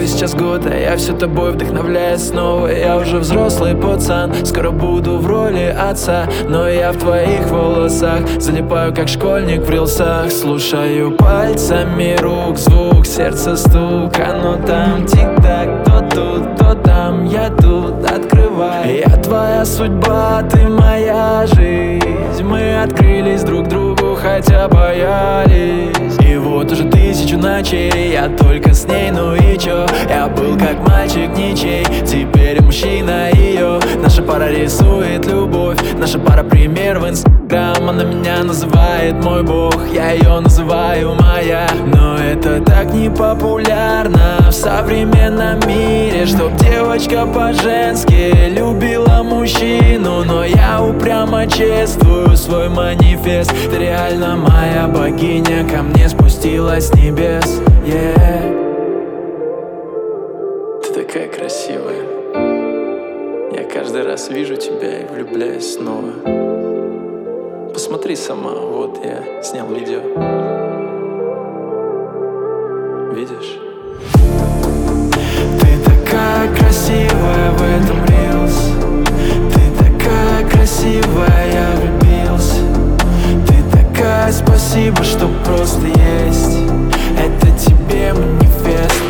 сейчас год, а я все тобой вдохновляюсь снова. Я уже взрослый пацан, скоро буду в роли отца, но я в твоих волосах залипаю, как школьник в рилсах. Слушаю пальцами рук звук, сердце стук, оно там тик-так, то тут, то там, я тут, открывай. Я твоя судьба, ты моя жизнь. Мы открылись друг другу, хотя боялись. И вот уже 1000 ночей я только с ней, ну и чё? Я был как мальчик ничей, теперь мужчина ее. Наша пара рисует любовь, наша пара пример в Инстаграм. Она меня называет мой бог, я ее называю моя. Но это так не популярно в современном мире, чтоб девочка по-женски любила мужчину. Но я упрямо чествую свой манифест. Ты реально моя богиня, ко мне спустилась с небес. Ты такая красивая, я каждый раз вижу тебя и влюбляюсь снова. Посмотри сама, вот я снял видео. Видишь? Ты такая красивая в этом рилс. Ты такая красивая, я влюбился. Ты такая, спасибо, что просто есть. Это тебе манифест,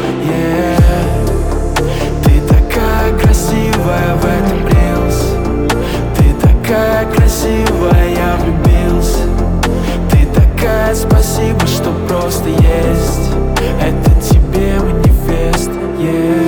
Ты такая красивая в этом рилс. Ты такая красивая, я влюбился. Ты такая, спасибо, что просто есть. Это тебе манифест,